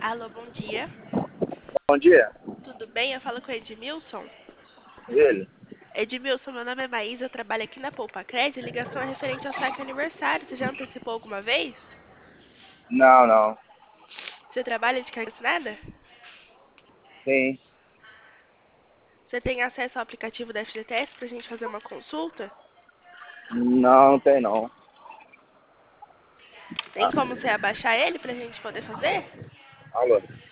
Alô, bom dia. Bom dia. Tudo bem? Eu falo com o Edmilson. Ele? Edmilson, meu nome é Maísa, eu trabalho aqui na Poupa Cred. Ligação é referente ao saque aniversário. Você já antecipou alguma vez? Não, não. Você trabalha de carga assinada? Sim. Você tem acesso ao aplicativo da FGTS para a gente fazer uma consulta? Não, não tem não. Tem como você abaixar ele para a gente poder fazer? Alô?